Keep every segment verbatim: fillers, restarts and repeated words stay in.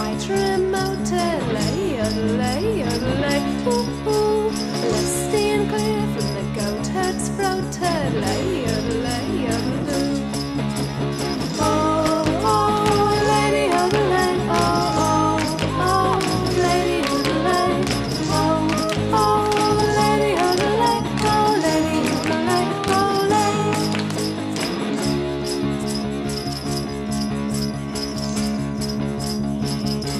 white remote, lay, lay, lay, ooh, ooh. Lusty and clear from the goat herd's throat, lay, lay, lay. Oh, oh, lady of the lane, oh, oh, oh, lady of the lane, oh, oh, lady of the lane, oh, lady of the lane, oh, lady.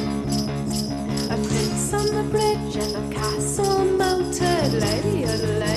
A prince on the bridge and a castle mounted, lady of the lane.